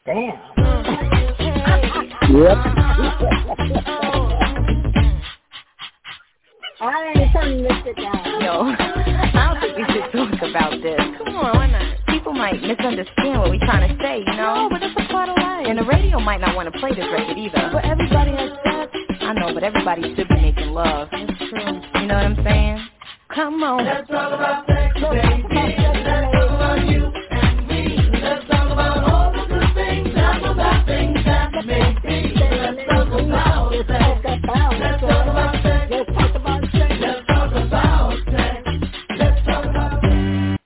Damn. Yep. I ain't turning this shit down. Yo, I don't think we should talk about this. Come on, why not? People might misunderstand what we're trying to say, you know? No, but that's a part of life. And the radio might not want to play this record either. But everybody has sex. I know, but everybody should be making love. That's true. You know what I'm saying? Come on. Let's talk about sex, baby. Let's talk about you and me. Let's talk about all the good things. Talk about things that make me. Let's talk about sex. Let's talk about sex. Let's talk about sex. Let's talk about sex. Let's talk about sex.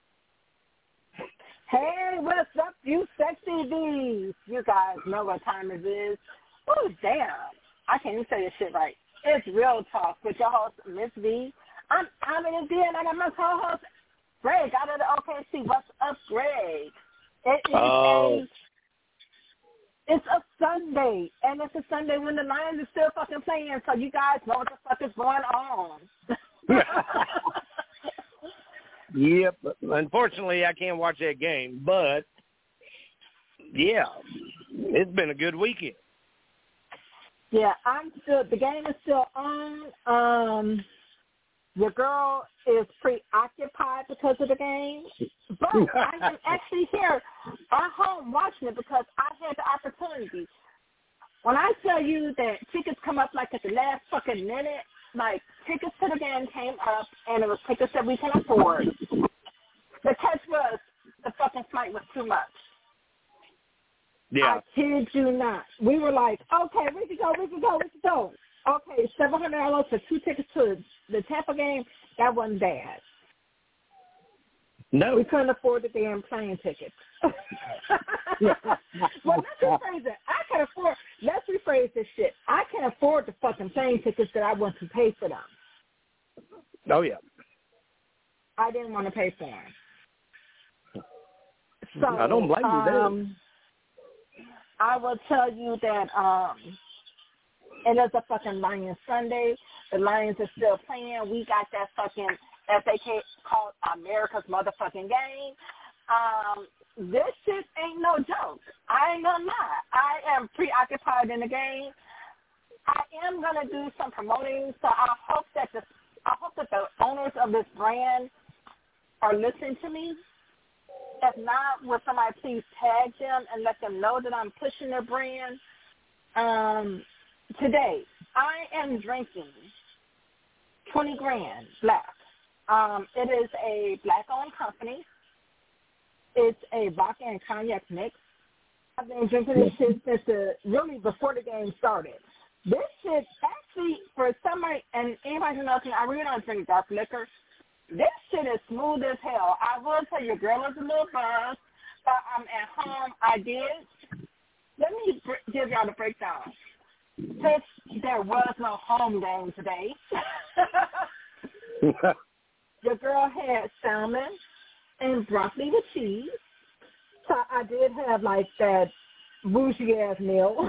Hey, what's up, you sexy bees? You guys know what time it is. Oh, damn. I can't even say this shit right. It's Real Talk with your host, Miss V. I'm in the D, and I got my co-host, Greg, out of the OKC. What's up, Greg? It's a Sunday, and it's a Sunday when the Lions are still fucking playing, so you guys know what the fuck is going on. Yep. Unfortunately, I can't watch that game, but, yeah, it's been a good weekend. Yeah, the game is still on. Your girl is preoccupied because of the game, but I am actually here at home watching it because I had the opportunity. When I tell you that tickets come up like at the last fucking minute, like tickets to the game came up and it was tickets that we can afford. The catch was the fucking flight was too much. Yeah. I kid you not. We were like, okay, we can go. Okay, $700 for 2 tickets to the Tampa game, that wasn't bad. No. We couldn't afford the damn plane tickets. Well, let's rephrase it. Let's rephrase this shit. I can afford the fucking plane tickets that I want to pay for them. Oh, yeah. I didn't want to pay for them. So, I don't blame you there. I will tell you that it is a fucking Lions Sunday. The Lions are still playing. We got that fucking, as they call America's motherfucking game. This shit ain't no joke. I ain't gonna lie. I am preoccupied in the game. I am gonna do some promoting, so I hope that the owners of this brand are listening to me. If not, will somebody please tag them and let them know that I'm pushing their brand? Today, I am drinking 20 Grand Black. It is a black-owned company. It's a vodka and cognac mix. I've been drinking this shit since really before the game started. This shit actually, for somebody, and anybody who knows me, I really don't drink dark liquor. This shit is smooth as hell. I will tell you, girl is a little buzzed, but I'm at home. Let me give y'all the breakdown. Since there was no home game today, your girl had salmon and broccoli with cheese. So I did have like that bougie-ass meal.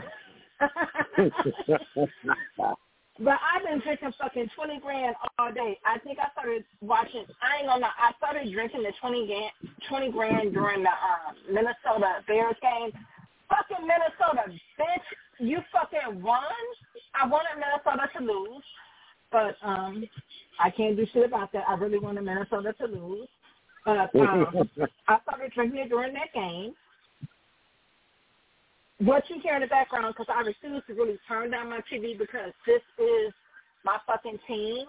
But I've been drinking fucking 20 Grand all day. I think I started watching, I ain't gonna lie, I started drinking the 20 Grand during the Minnesota Bears game. Fucking Minnesota, bitch, you fucking won. I wanted Minnesota to lose, but I can't do shit about that. I really wanted Minnesota to lose. But I started drinking it during that game. What you hear in the background, because I refuse to really turn down my TV because this is my fucking team.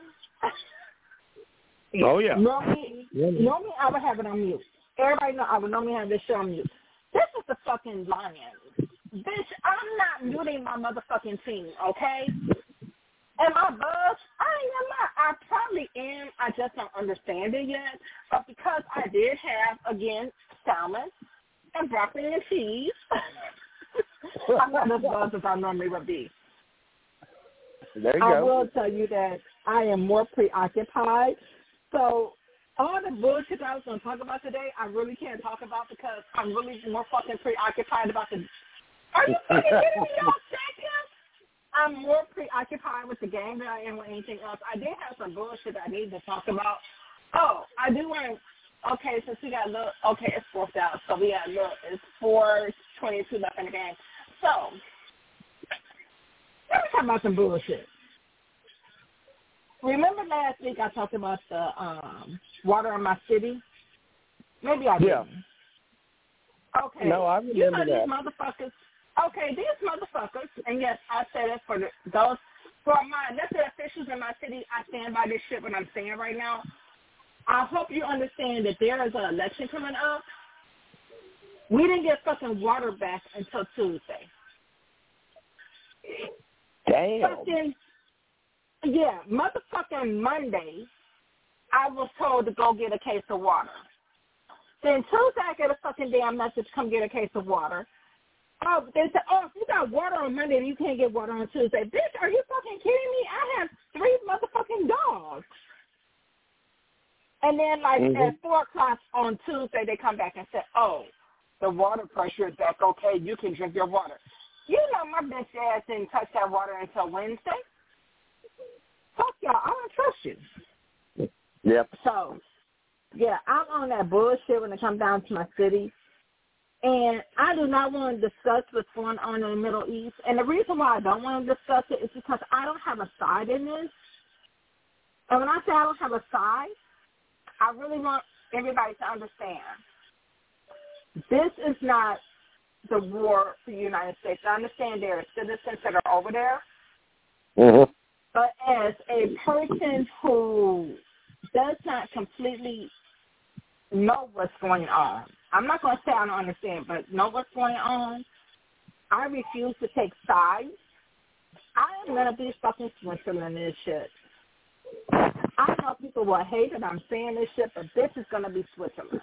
Oh, yeah. Normally I would have it on mute. Everybody know I would normally have this show on mute. This is the fucking Lions. Bitch, I'm not muting my motherfucking team, okay? Am I buzzed? I ain't gonna lie. I probably am. I just don't understand it yet. But because I did have, again, salmon and broccoli and cheese, I'm not as buzzed as I normally would be. There you I go. will tell you that I am more preoccupied. So all the bullshit I was going to talk about today, I really can't talk about because I'm really more fucking preoccupied about the... Are you fucking kidding me, y'all? I'm more preoccupied with the game than I am with anything else. I did have some bullshit I need to talk about. Oh, I do want to... Okay, since we got a little... Okay, it's 4th out, so we got a little... It's 22 left in the game. So, let me talk about some bullshit. Remember last week I talked about the water in my city? Maybe I didn't. Yeah. Okay. No, I remember these motherfuckers. Okay, these motherfuckers, and yes, I said it for those, for my elected officials in my city, I stand by this shit what I'm saying right now. I hope you understand that there is an election coming up. We didn't get fucking water back until Tuesday. Damn. Yeah, motherfucking Monday, I was told to go get a case of water. Then Tuesday, I get a fucking damn message, come get a case of water. Oh, they said, if you got water on Monday, you can't get water on Tuesday. Bitch, are you fucking kidding me? I have 3 motherfucking dogs. And then, at 4 o'clock on Tuesday, they come back and say, the water pressure is back okay. You can drink your water. You know my bitch ass didn't touch that water until Wednesday. Fuck y'all. I don't trust you. Yep. So, yeah, I'm on that bullshit when it comes down to my city. And I do not want to discuss what's going on in the Middle East. And the reason why I don't want to discuss it is because I don't have a side in this. And when I say I don't have a side, I really want everybody to understand. This is not the war for the United States. I understand there are citizens that are over there. Mm-hmm. But as a person who does not completely know what's going on, I'm not going to say I don't understand, but know what's going on, I refuse to take sides. I am going to be fucking Switzerland in this shit. I know people will hate that I'm saying this shit, but this is going to be Switzerland.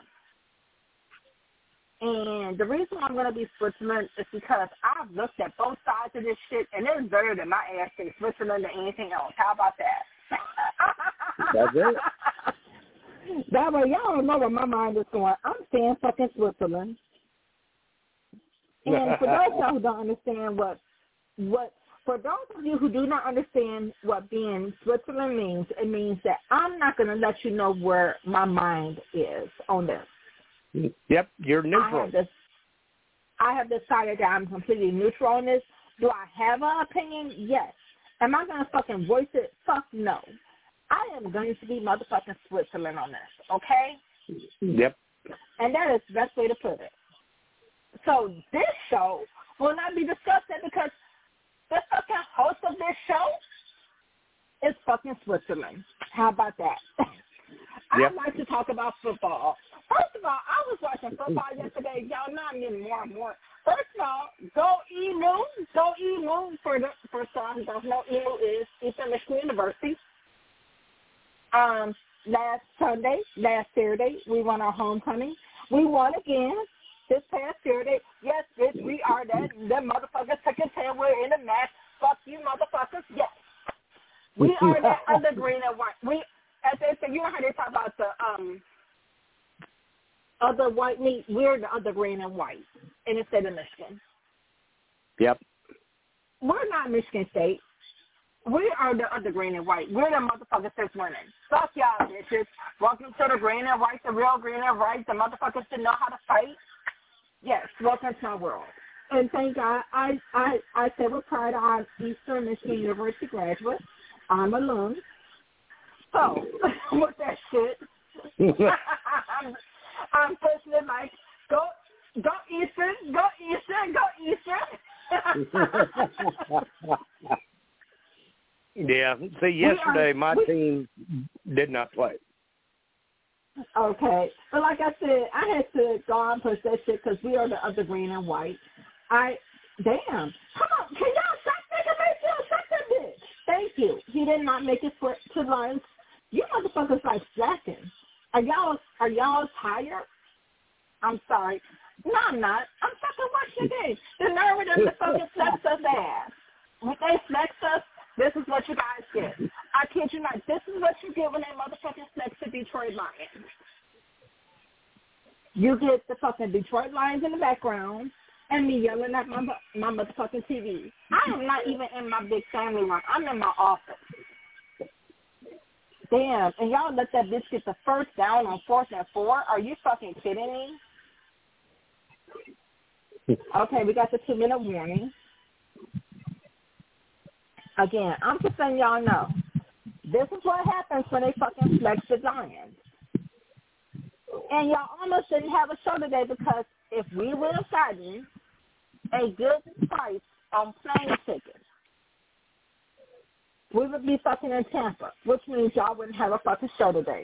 And the reason I'm going to be Switzerland is because I've looked at both sides of this shit, and it's better than my ass in Switzerland than anything else. How about that? That's it. That way, y'all don't know where my mind is going. I'm saying fucking Switzerland. And for those of y'all who don't understand for those of you who do not understand what being Switzerland means, it means that I'm not going to let you know where my mind is on this. Yep, you're neutral. I have decided that I'm completely neutral on this. Do I have an opinion? Yes. Am I going to fucking voice it? Fuck no. I am going to be motherfucking Switzerland on this, okay? Yep. And that is the best way to put it. So this show will not be discussed because the fucking host of this show is fucking Switzerland. How about that? Yep. I'd like to talk about football. First of all, I was watching football yesterday. Y'all know I'm getting more and more. First of all, go EMU. Go EMU for some who don't know. EMU is Eastern Michigan University. Last Saturday, we won our homecoming. We won again this past Saturday. Yes, bitch, we are that. Them motherfuckers took a 10. We're in the match. Fuck you, motherfuckers. Yes. We are that other green and white. As they say, you know how they talk about the other white meat? We're the other green and white in the state of Michigan. Yep. We're not Michigan State. We are the other green and white. We're the motherfuckers that's winning. Fuck y'all, bitches. Welcome to the green and white, the real green and white, the motherfuckers that know how to fight. Yes, welcome to my world. And thank God, I say with pride I'm Eastern Michigan University graduate. I'm alum. So, with that shit, I'm pushing it like, go Eastern, go Eastern, go Eastern. Yeah. See, yesterday my team did not play. Okay. But like I said, I had to go on and push that shit because we are the other green and white. Damn. Come on. Can y'all stop making me feel such a bitch? Thank you. He did not make it to lunch. You motherfuckers like slacking. Are y'all tired? I'm sorry. No, I'm not. I'm fucking watching the game. The nerve of them to fucking flex us ass. When they flex us, this is what you guys get. I kid you not. This is what you get when they motherfucking flex the Detroit Lions. You get the fucking Detroit Lions in the background and me yelling at my motherfucking TV. I am not even in my big family room. I'm in my office. Damn, and y'all let that bitch get the first down on 4th and 4? Are you fucking kidding me? Okay, we got the 2-minute warning. Again, I'm just letting y'all know. This is what happens when they fucking flex the Lions. And y'all almost didn't have a show today because if we would have gotten a good price on plane tickets, we would be fucking in Tampa, which means y'all wouldn't have a fucking show today.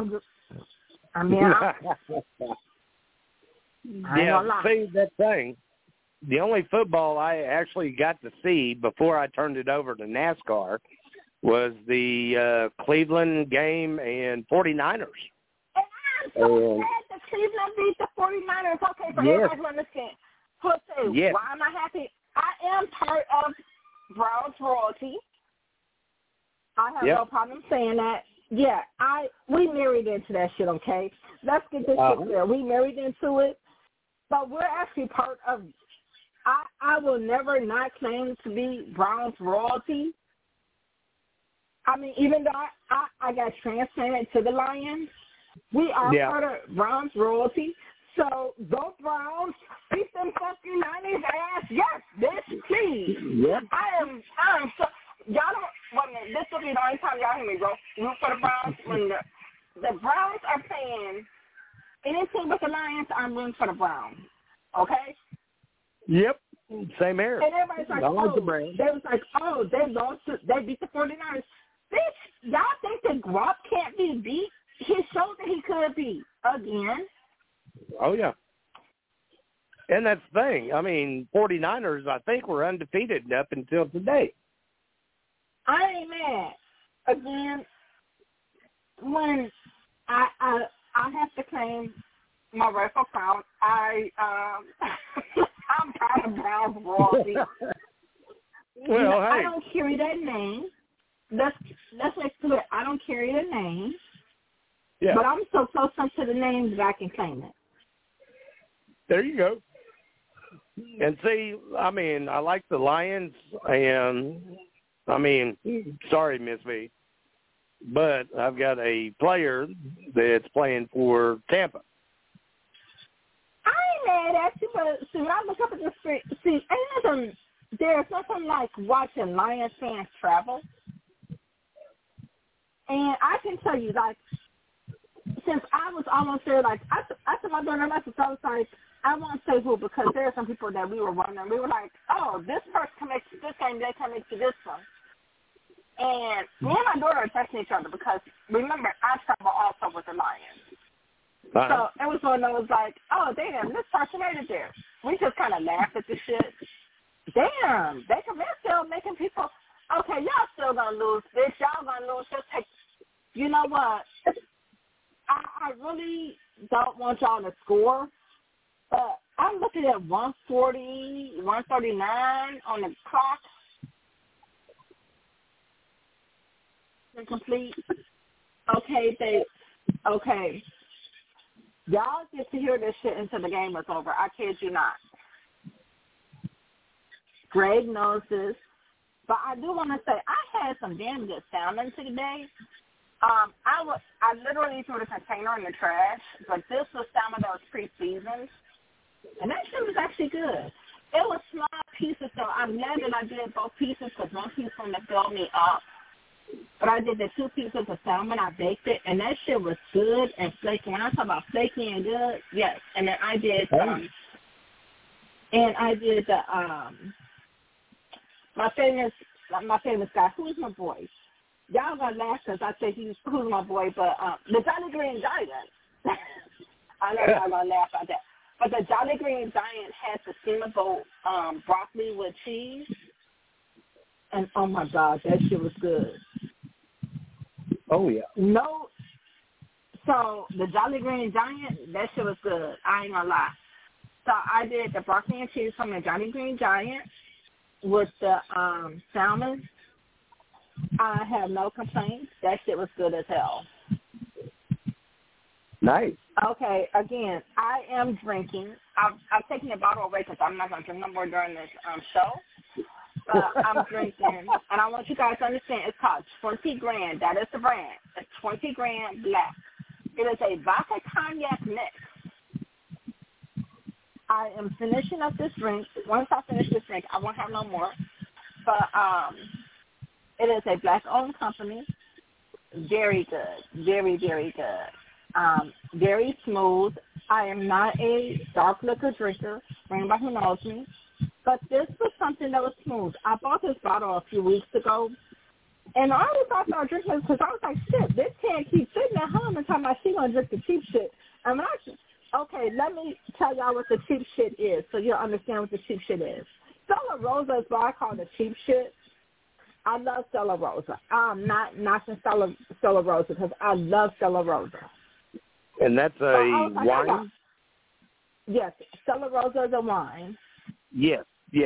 See, that thing. The only football I actually got to see before I turned it over to NASCAR was the Cleveland game and 49ers. And I'm so sad that Cleveland beat the 49ers. Okay, for everybody to understand. Why am I happy? I am part of Browns royalty. I have no problem saying that. Yeah, we married into that shit, okay? Let's get this shit clear. We married into it, but we're actually part of it. I will never not claim to be Browns royalty. I mean, even though I got transplanted to the Lions, we are part of Browns royalty. So go Browns, beat them fucking 90s ass. Yes, bitch, please. Yep. I'm so, y'all don't, wait a minute, this will be the only time y'all hear me go root for the Browns. When the Browns are playing anything with the Lions, I'm rooting for the Browns. Okay? Yep. Same here. And everybody's like, they lost, they beat the 49ers. Bitch, y'all think that Gronk can't be beat? He showed that he could be again. Oh, yeah. And that's the thing. I mean, 49ers, I think, were undefeated up until today. I ain't mad. Again, when I have to claim my rightful crown, I'm proud of Browns royalty. Well, hey. I don't carry that name. Let's make clear. I don't carry the name. Yeah. But I'm so close to the name that I can claim it. There you go. And see, I mean, I like the Lions, and I mean, sorry, Miss V, but I've got a player that's playing for Tampa. I ain't mad at you, but see, when I look up at the street, there's nothing like watching Lions fans travel. And I can tell you, like, since I was almost there, like, I told my daughter, I was like, I won't say who, because there are some people that we were wondering. We were like, oh, this person connects to this game, they connect to this one. And me and my daughter are texting each other because, remember, I travel also with the Lions. So it was one that was like, oh, damn, this person made it there. We just kind of laughed at the shit. Damn, they're still making people, okay, y'all still going to lose, bitch. Y'all going to lose. Just take, you know what? I really don't want y'all to score, but I'm looking at 140, 139 on the clock. Incomplete. Okay. Y'all get to hear this shit until the game is over. I kid you not. Greg knows this. But I do want to say, I had some damn good salmon today. I literally threw the container in the trash, but this was salmon that was pre-seasoned. And that shit was actually good. It was small pieces, so I'm glad that I did both pieces because one piece wouldn't have filled me up. But I did the 2 pieces of salmon. I baked it, and that shit was good and flaky. When I talk about flaky and good, yes. And then I did, my famous guy. Who's my boy? Y'all gonna laugh because I say who's my boy, but the Jolly Green Giant. I know y'all gonna laugh at that. But the Jolly Green Giant has the steamable broccoli with cheese. And, oh, my God, that shit was good. Oh, yeah. No. So, the Jolly Green Giant, that shit was good. I ain't gonna lie. So, I did the broccoli and cheese from the Jolly Green Giant with the salmon. I have no complaints. That shit was good as hell. Nice. Okay, again, I am drinking. I've taken the bottle away because I'm not going to drink no more during this show. I'm drinking, and I want you guys to understand, it's called 20 Grand. That is the brand. It's 20 Grand Black. It is a vodka cognac mix. I am finishing up this drink. Once I finish this drink, I won't have no more. But it is a black-owned company. Very good. Very, very good. Very smooth. I am not a dark liquor drinker, for anybody who knows me. But this was something that was smooth. I bought this bottle a few weeks ago. And I always thought I was drinking it because I was like, shit, this can't keep sitting at home and talking about she going to drink the cheap shit. Okay, let me tell y'all what the cheap shit is so you'll understand what the cheap shit is. Stella Rosa is what I call the cheap shit. I love Stella Rosa. I'm not knocking Stella Rosa because I love Stella Rosa. And that's a wine? Yes, Stella Rosa is a wine. Yes.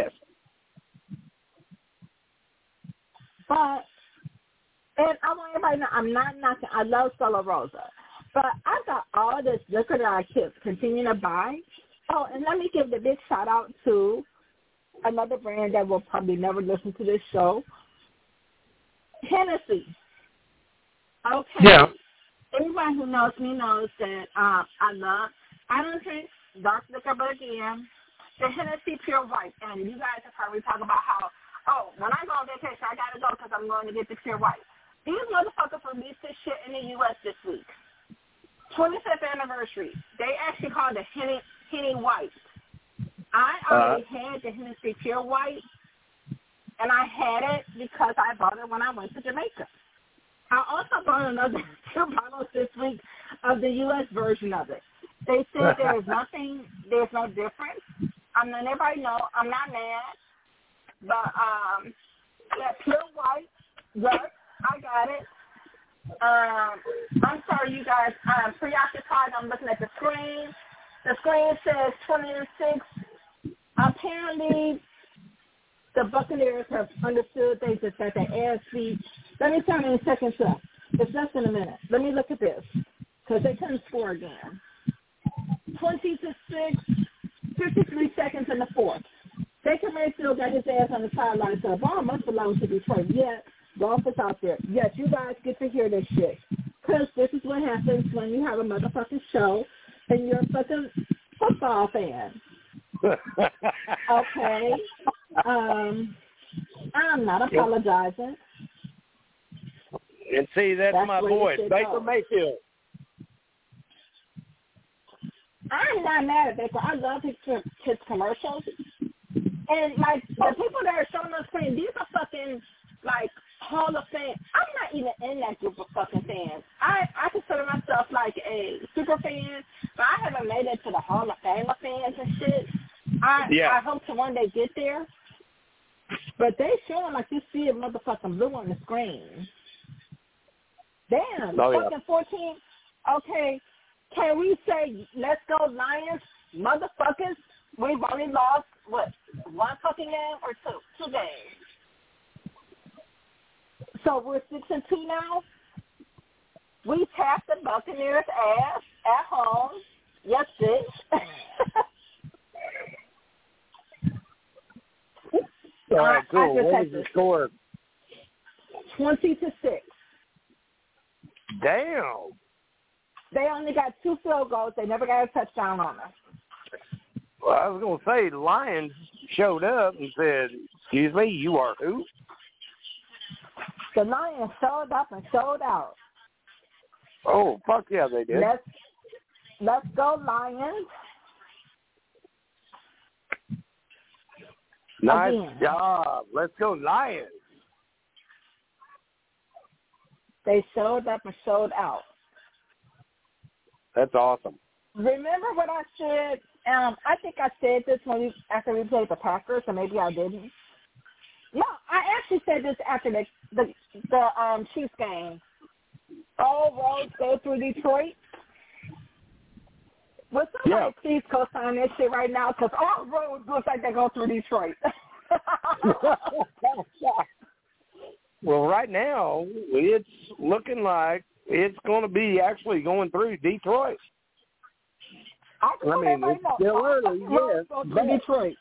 But, and I want everybody to know, I'm not knocking. I love Stella Rosa. But I got all this liquor that I kept continuing to buy. Oh, and let me give the big shout out to another brand that will probably never listen to this show, Hennessy. Okay. Yeah. Everybody who knows me knows that I don't drink dark liquor, but again, the Hennessy Pure White. And you guys have heard me talk about how, when I go on vacation, I got to go because I'm going to get the Pure White. These motherfuckers released this shit in the U.S. this week. 25th anniversary. They actually called it Henny White. I already had the Hennessy Pure White, and I had it because I bought it when I went to Jamaica. I also bought another 2 bottles this week of the U.S. version of it. They said there's no difference. Everybody know I'm not mad, but that Pure White, yes, I got it. I'm sorry, you guys. I'm preoccupied. I'm looking at the screen. The screen says 20-6. Apparently, the Buccaneers have understood things that their ass beat. Let me tell you in seconds left. It's less than a minute. Let me look at this because they couldn't score again. 20-6, 53 seconds in the fourth. Baker Mayfield got his ass on the sideline, so the ball must belong to Detroit. Yeah, golf is out there. Yes, you guys get to hear this shit. Because this is what happens when you have a motherfucking show and you're a fucking football fan. Okay. I'm not apologizing. And see, that's my boy, Baker Mayfield. I'm not mad at Baker. I love his commercials. And, like, the people that are showing on screen, these are fucking, like, Hall of Fame. I'm not even in that group of fucking fans. I consider myself, like, a super fan, but I haven't made it to the Hall of Fame of fans and shit. I hope to one day get there. But they showing like you see a motherfucking blue on the screen. Damn, fucking 14. Okay, can we say, let's go Lions, motherfuckers? We've only lost, what, 1 fucking game or 2 games? So we're 6-2 now? We tapped the Buccaneers' ass at home. Yes, bitch. All right, cool. What was the score? 20-6. Damn. They only got 2 field goals. They never got a touchdown on us. Well, I was going to say, the Lions showed up and said, excuse me, you are who? The Lions showed up and showed out. Oh, fuck yeah, they did. Let's go, Lions. Nice Again. job. Let's go, Lions. They showed up and showed out. That's awesome. Remember what I said? I think I said this after we played the Packers, or maybe I didn't. No, I actually said this after the Chiefs game. All roads go through Detroit. Will somebody please co-sign this shit right now? Because all roads look like they go through Detroit. Well, right now, it's looking like it's going to be actually going through Detroit. I mean, it's still early, yes. Detroit.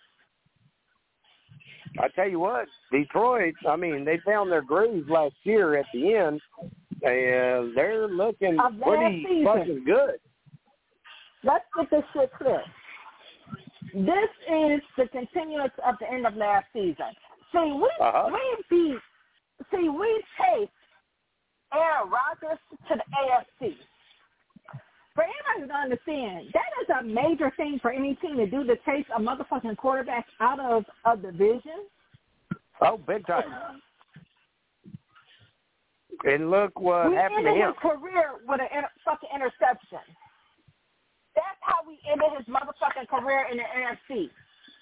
I tell you what, Detroit, I mean, they found their groove last year at the end, and they're looking pretty fucking good. Let's get this shit clear. This is the continuance of the end of last season. See, we chased Aaron Rodgers to the AFC. For anybody to understand, that is a major thing for any team to do, to chase a motherfucking quarterback out of a division. Oh, big time. And look what happened to him. We ended his career with a fucking interception. That's how we ended his motherfucking career in the NFC.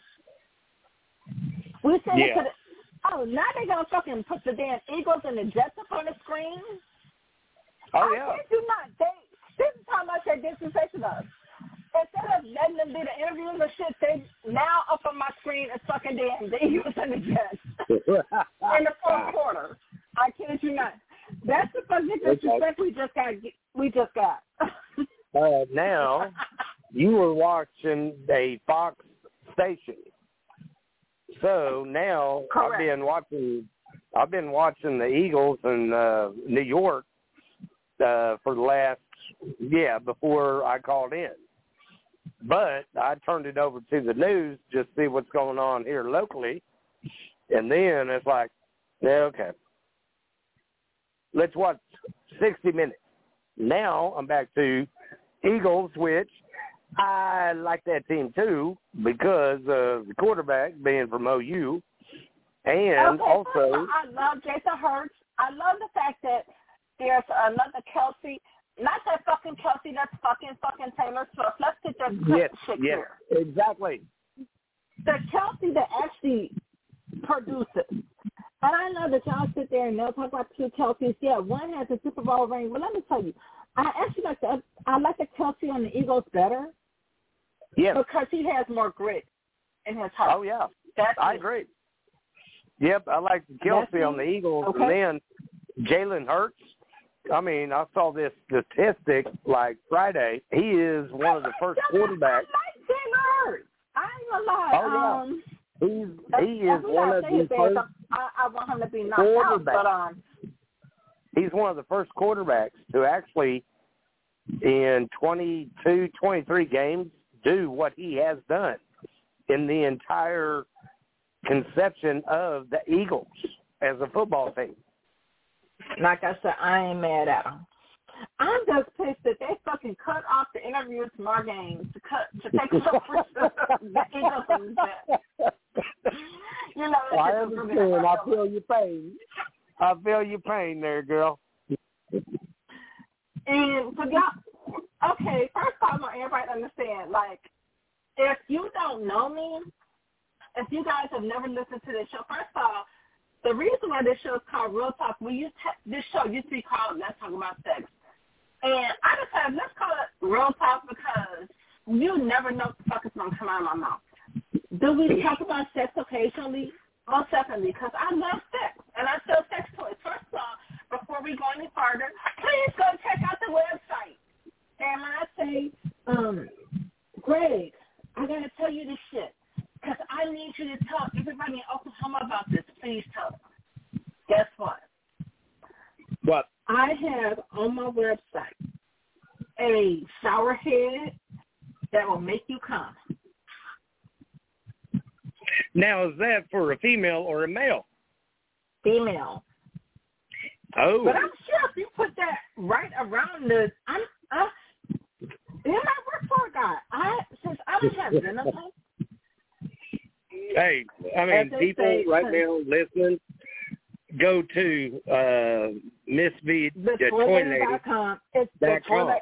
We said it to the... Oh, now they're going to fucking put the damn Eagles and the Jets up on the screen? Oh, yeah. I kid you not. This is how much they disrespected us. Instead of letting them do the interviews and shit, they now up on my screen is fucking damn the Eagles and the Jets in the fourth quarter. I kid you not. That's the fucking disrespect we just got. Now, you were watching a Fox station. So now Correct. I've been watching the Eagles in New York for the last before I called in. But I turned it over to the news just to see what's going on here locally. And then it's like, okay, let's watch 60 Minutes. Now I'm back to Eagles, which I like that team too because of the quarterback being from OU. And also, I love Jason Hurts. I love the fact that there's another Kelsey. Not that fucking Kelsey, that's fucking Taylor Swift. Let's get that shit clear. Exactly. The Kelsey that actually produces. And I know that y'all sit there and they'll talk about two Kelseys. Yeah, one has a Super Bowl ring. But let me tell you, I actually like the Kelsey on the Eagles better. Yeah. Because he has more grit in his heart. Oh, yeah. I agree. Yep, I like the Kelsey on the Eagles. Okay. And then Jalen Hurts. I mean, I saw this statistic like Friday. He is one of the first quarterbacks. I like Jalen Hurts. I ain't gonna lie. Oh, he is one of the first. I want him to be knocked out, but he's one of the first quarterbacks to actually, in 22, 23 games, do what he has done in the entire conception of the Eagles as a football team. Like I said, I ain't mad at them. I'm just pissed that they fucking cut off the interviews from our games to take over the Eagles and Jets. You know, I understand. I feel your pain. I feel your pain there, girl. And for y'all, okay, first of all, I want everybody to understand, like, if you don't know me, if you guys have never listened to this show, first of all, the reason why this show is called Real Talk, this show used to be called Let's Talk About Sex. And I decided let's call it Real Talk because you never know what the fuck is going to come out of my mouth. Do we talk about sex occasionally? Most definitely, because I love sex, and I sell sex toys. First of all, before we go any further, please go check out the website. And when I say, Greg, I got to tell you this shit. Because I need you to tell everybody in Oklahoma about this. Please tell them. Guess what? What? I have on my website a shower head that will make you come. Now, is that for a female or a male? Female. Oh. But I'm sure if you put that right around the... It might work for a guy. Since I don't have venom. Hey, I mean, people right now listening, go to Miss V. TheToyLady.com. It's the toilet,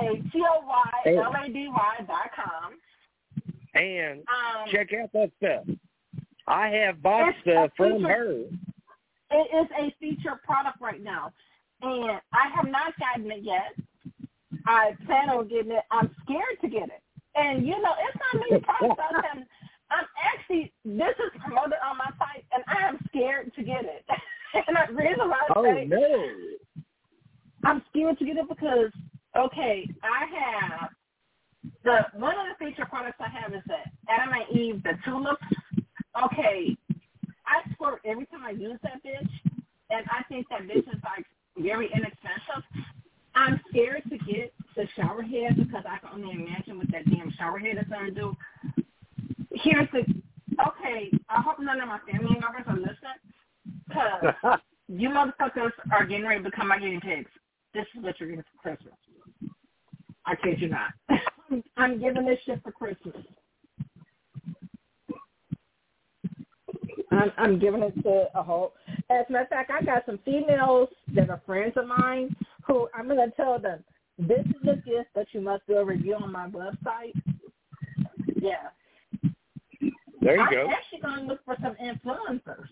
DATOYLADY.com. And check out that stuff. I have bought stuff from her. It is a featured product right now. And I have not gotten it yet. I plan on getting it. I'm scared to get it. And, you know, it's not many products out there. This is promoted on my site, and I am scared to get it. And the reason why I say I'm scared to get it because, okay, I have one of the featured products I have is the Adam and Eve, the tulips. Okay, I squirt every time I use that bitch, and I think that bitch is, like, very inexpensive. I'm scared to get the shower head because I can only imagine what that damn shower head is going to do. hope none of my family members are listening, because you motherfuckers are getting ready to become my guinea pigs. This is what you're getting for Christmas. I kid you not. I'm giving this shit for Christmas. I'm giving it to a whole. As a matter of fact, I got some females that are friends of mine who I'm going to tell them, this is a gift that you must do a review on my website. Yeah. There you go. I'm actually going to look for some influencers.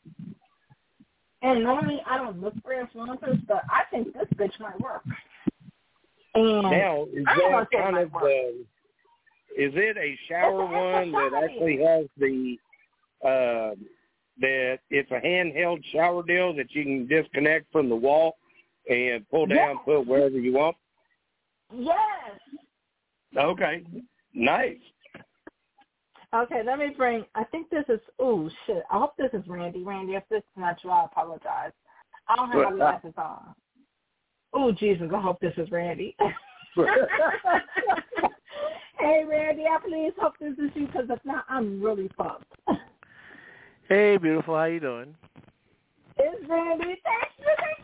And normally I don't look for influencers, but I think this bitch might work. And now, is that kind of is it a shower one that actually has the that it's a handheld shower deal that you can disconnect from the wall and pull down, put wherever you want? Yes. Okay. Nice. Okay, let me bring, I think this is, oh, shit. I hope this is Randy. Randy, if this is not you, I apologize. I don't have my glasses on. Oh, Jesus, I hope this is Randy. Hey, Randy, I please hope this is you, because if not, I'm really fucked. Hey, beautiful, how you doing? It's Randy. Thank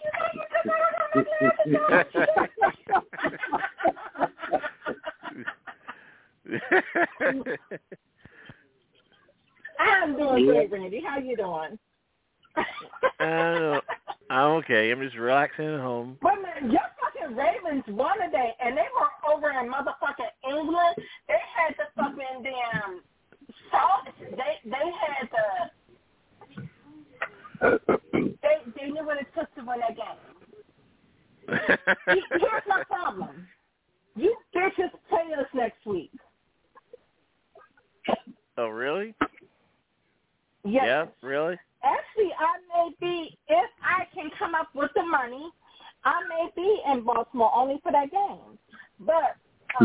you. I'm doing great, Randy. How you doing? I'm okay. I'm just relaxing at home. Wait a minute, your fucking Ravens won today, and they were over in motherfucking England. They had the fucking damn salt. They had the. They knew what it took to win that game. Here's my problem. You bitches play us next week. Oh, really? Yes. Yeah, really? Actually, I may be, if I can come up with the money, I may be in Baltimore only for that game. But,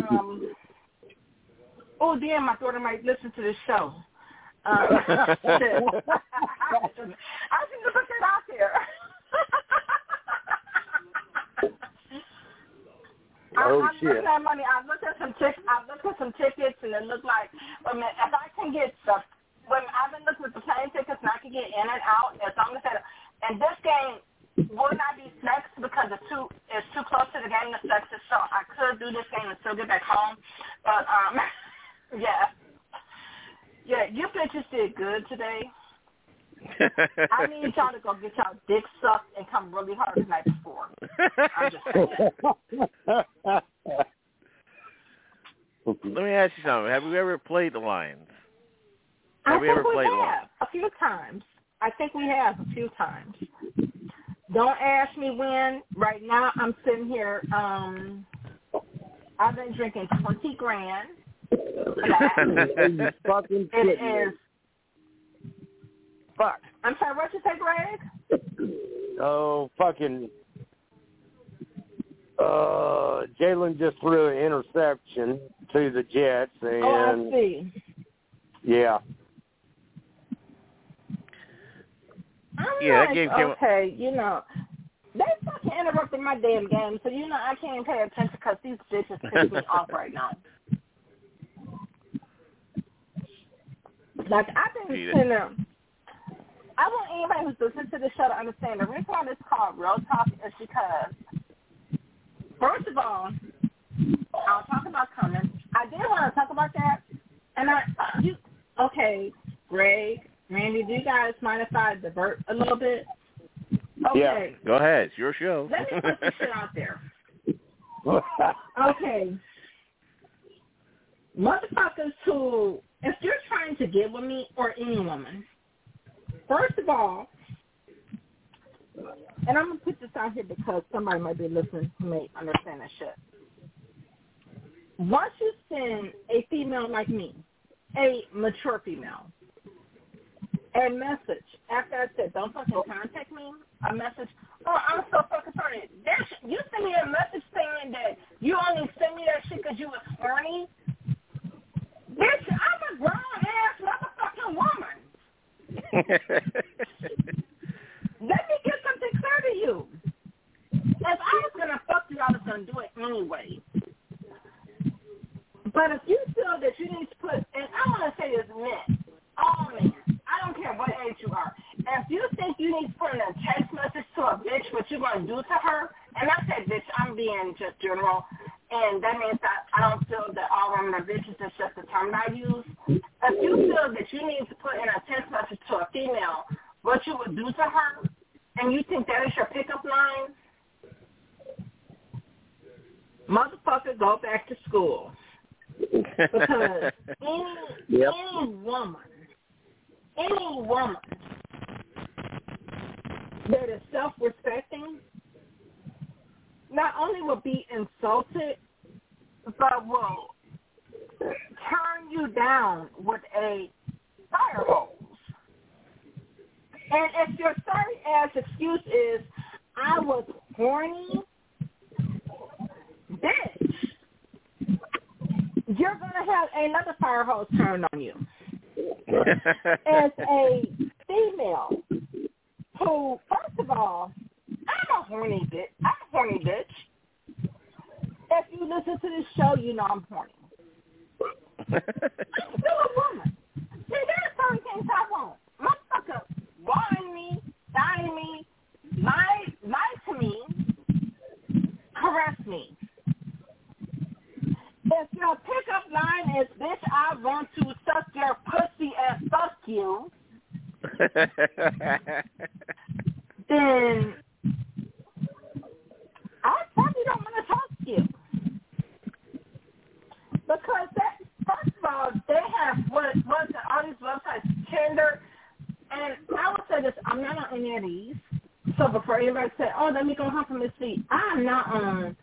oh, damn, my daughter might listen to this show. I shouldn't have put that out there. Oh, I'm shit. looking at money. I looked at some tickets, and it looked like, wait a minute, if I can get stuff, I've been looking at the plane tickets, and I can get in and out, as long as that, and this game will not be flexed because it's too close to the game to flex it, so I could do this game and still get back home, but, yeah, you bitches did good today. I need y'all to go get y'all dick sucked and come really hard the night before. I'm just saying. Let me ask you something. Have you ever played the Lions? I think we have a few times. I think we have a few times. Don't ask me when. Right now, I'm sitting here. I've been drinking 20 grand. It is. Fuck. I'm sorry, what you say, Greg? Oh, fucking. Jalen just threw an interception to the Jets, and I see. Yeah. That game came. Okay, they fucking interrupted my damn game, so I can't pay attention because these bitches piss me off right now. Like, I've been sitting there. I want anybody who's listening to the show to understand the reason why this is called Real Talk is because, first of all, I'll talk about comments. I did want to talk about that, and okay, Greg, Randy, do you guys mind if I divert a little bit? Okay. Yeah. Go ahead. It's your show. Let me put this shit out there. Okay. Motherfuckers who, if you're trying to get with me or any woman, first of all, and I'm going to put this out here because somebody might be listening who may understand this shit. Once you send a female like me, a mature female, a message, after I said, don't fucking contact me, a message, oh, I'm so fucking sorry. You send me a message saying that you only send me that shit because you was horny. Bitch, I'm a grown-ass motherfucking woman. Let me get something clear to you. If I was going to fuck you, I was going to do it anyway. But if you feel that you need to put, and I want to say this men, all men, I don't what you're going to do to her, and I said bitch, I'm being just general, and that means that I don't feel that all women are bitches. It's just the term I use. If you feel that you need to put in a text message to a female what you would do to her, and you think that is your pickup line, motherfucker, go back to school. Because any woman that is self-respecting not only will be insulted, but will turn you down with a fire hose. And if your sorry-ass excuse is, I was horny, bitch, you're going to have another fire hose turned on you. As a female who, first of all, I'm a horny bitch. If you listen to this show, you know I'm horny. I'm still a woman. See, there's certain things I want. Motherfucker, wine me, dine me, lie to me, caress me. If your pickup line is, bitch, I want to suck your pussy and fuck you, then I probably don't want to talk to you. Because that, first of all, they have all these websites, Tinder, and I would say this, I'm not on any of these. So before anybody say, oh, let me go home from this seat, I'm not on.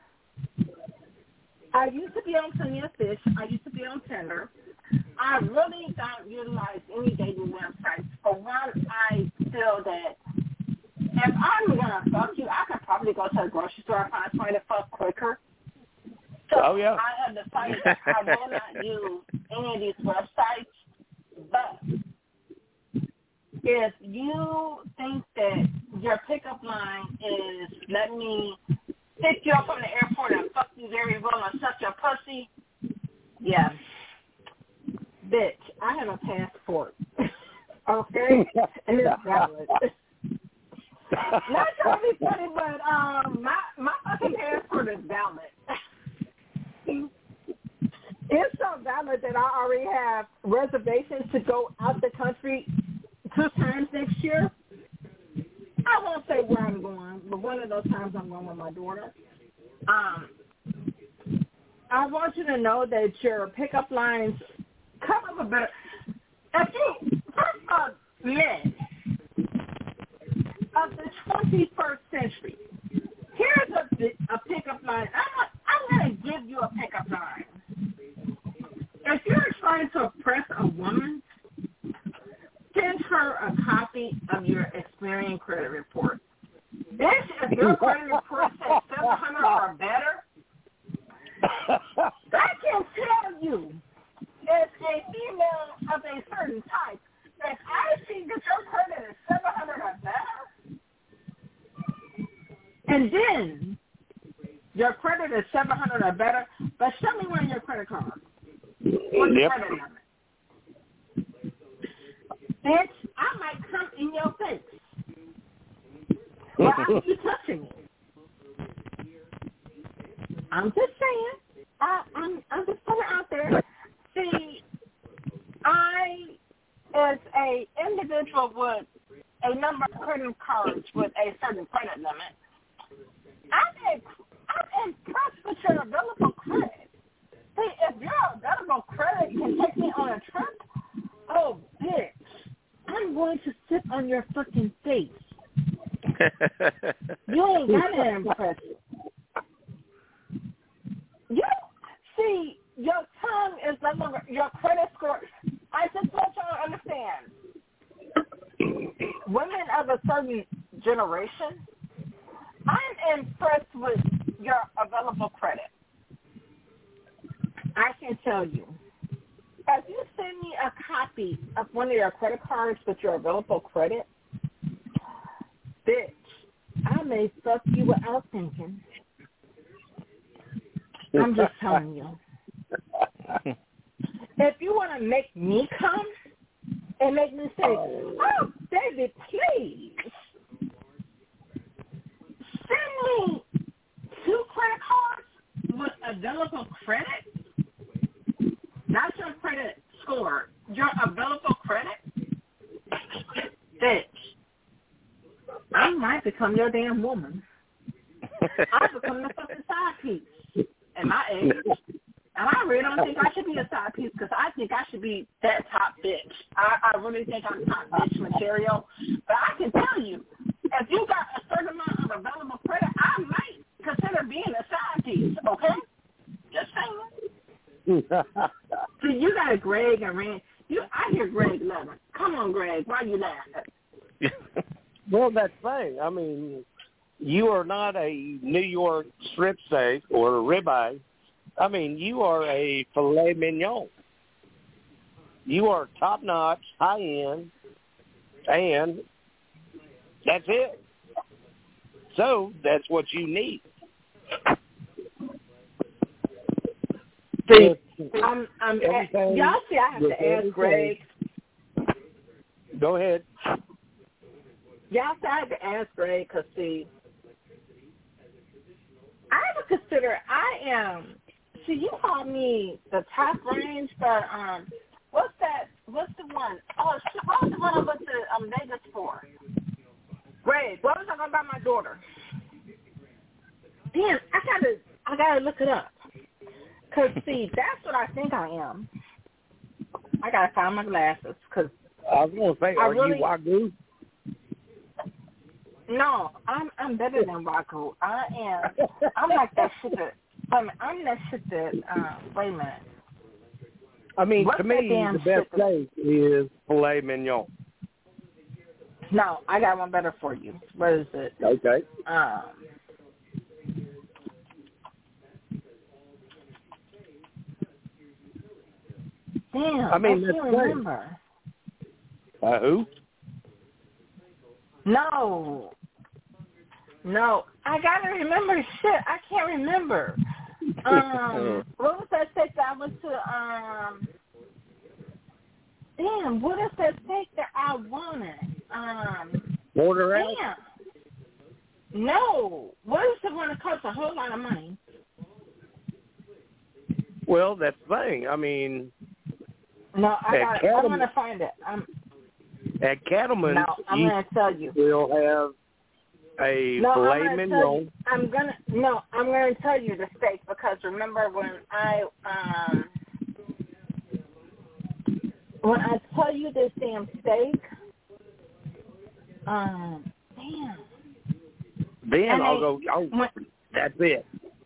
I used to be on Plenty of Fish. I used to be on Tinder. I really don't utilize any dating websites. For one, I feel that if I'm going to fuck you, I could probably go to the grocery store and find somebody to fuck quicker. So I have decided that I will not use any of these websites. But if you think that your pickup line is, let me pick you up from the airport and fuck you very well and suck your pussy, yeah. Bitch, I have a passport. Okay? And it's valid. Not trying to be funny, but my fucking passport is valid. It's so valid that I already have reservations to go out the country 2 times next year. I won't say where I'm going, but one of those times I'm going with my daughter. I want you to know that your pickup lines come up a better. If you, first of men of the 21st century, here's a pickup line. I'm going to give you a pickup line. If you're trying to impress a woman, send her a copy of your Experian credit report. Bitch, if your credit report says 700 or better, I can tell you, as a female of a certain type, if I see that your credit is 700 or better, and then your credit is 700 or better, but show me one of your credit cards. What's your credit limit? Bitch, I might come in your face. Why are you touching me? I'm just saying. I'm just putting it out there. See, I, as a individual with a number of credit cards with a certain credit limit, I'm impressed with your available credit. See, if your available credit can take me on a trip, oh, bitch, I'm going to sit on your fucking face. You ain't got to impress me. You see, your tongue is no longer your credit score. I just want y'all to understand. Women of a certain generation, I'm impressed with your available credit. I can tell you, if you send me a copy of one of your credit cards with your available credit, bitch, I may fuck you without thinking. I'm just telling you. If you want to make me come and make me say, oh, David, please, might become your damn woman. I become the fucking side piece at my age. And I really don't think I should be a side piece because I think I should be that top bitch. I really think I'm top bitch material. But I can tell you, if you got a certain amount of available credit, I might consider being a side piece, okay? Just saying. See, you got Greg and Rand. I hear Greg laughing. Come on, Greg. Why are you laughing? Well, that's the thing. I mean, you are not a New York strip steak or a ribeye. I mean, you are a filet mignon. You are top-notch, high-end, and that's it. So that's what you need. See, y'all see I have to ask Greg. Go ahead. Y'all see I have to ask Greg because, see, I would consider I am. See, you call me the top range, but what's that? What's the one? Oh, shit, what was the one I went to Vegas for? Greg, what was I going to buy my daughter? Damn, I gotta look it up. Cause see, that's what I think I am. I gotta find my glasses. Cause I was gonna say, are you Wagyu? No, I'm better than Wagyu. I am. I'm like that shit that. I'm that shit that. Wait a minute. I mean, what's to me, the best place is filet mignon. No, I got one better for you. What is it? Okay. Damn, I mean, I can't remember. Who? No, I gotta remember shit. I can't remember. What was that steak that I went to? Damn, what is that steak that I wanted? Porterhouse? Damn. No, what is the one that costs a whole lot of money? Well, that's the thing. I mean, no, I'm gonna find it. At Cattleman's, no, I'm gonna tell you. We'll have a filet mignon. I'm gonna tell you the steak because remember when I tell you this damn steak, damn. Then I'll go. That's it.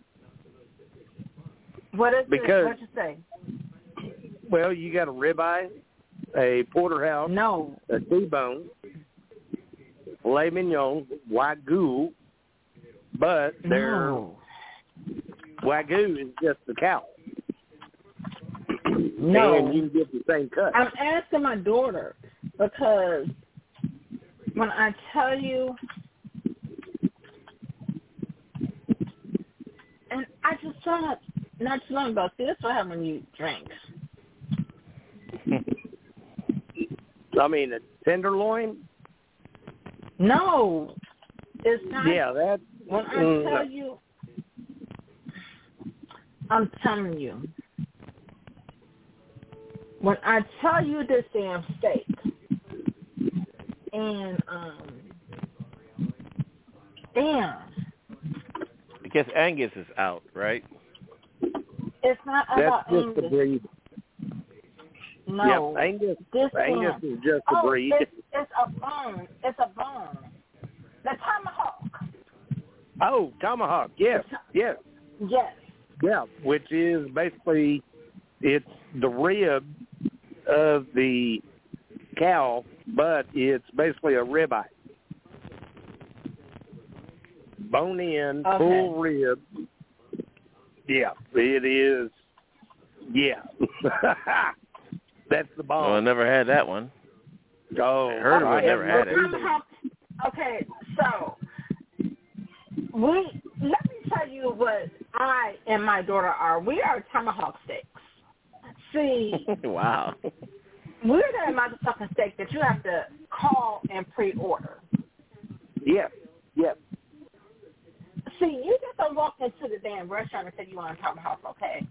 What is it? What'd you say? Well, you got a ribeye, a porterhouse, a T-bone, filet mignon, Wagyu, but Wagyu is just the cow. No. And you can get the same cut. I'm asking my daughter because when I tell you, and I just saw it not too long ago. See, that's what happens when you drink. I mean, a tenderloin? No, it's not. Yeah, that. When I tell you, I'm telling you. When I tell you this damn steak, and damn. I guess Angus is out, right? It's not about Angus. That's just the breed. No. Yep, Angus is just a breed. It's a bone. It's a bone. The tomahawk. Oh, tomahawk. Yes. Yes. Yeah, which is basically, it's the rib of the cow, but it's basically a ribeye. Bone in, full rib. Yeah, it is. Yeah. That's the bomb. Well, I never had that one. Oh, I heard of it, never had it. Okay, so let me tell you what I and my daughter are. We are tomahawk steaks. See, wow. We're that motherfucking steak that you have to call and pre-order. Yes. See, you just don't walk into the damn restaurant and say you want a tomahawk, okay?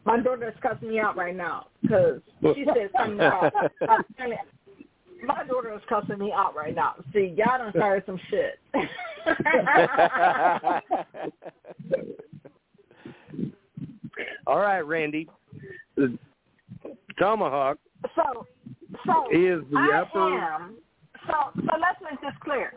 My daughter's cussing me out right now because she said something about my daughter is cussing me out right now. See, y'all done started some shit. All right, Randy. The tomahawk So is the upper. So let's make this clear.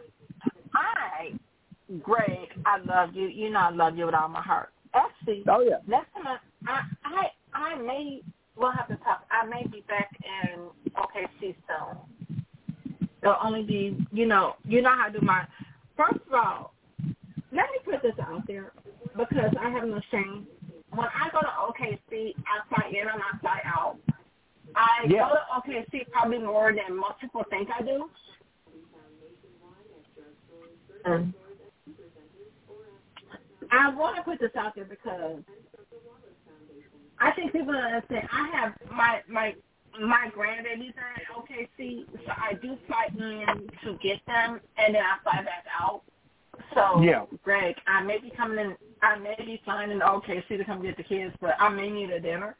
Greg, I love you. You know I love you with all my heart. Actually, next time I may, we'll have to talk. I may be back in OKC soon. It'll only be, you know how to do my, first of all, let me put this out there because I have no shame. When I go to OKC, I fly in and I fly out. I go to OKC probably more than most people think I do. I want to put this out there because I think people don't understand. I have my grandbabies are in OKC, so I do fly in to get them, and then I fly back out. So, Greg, I may be flying in OKC to come get the kids, but I may need a dinner.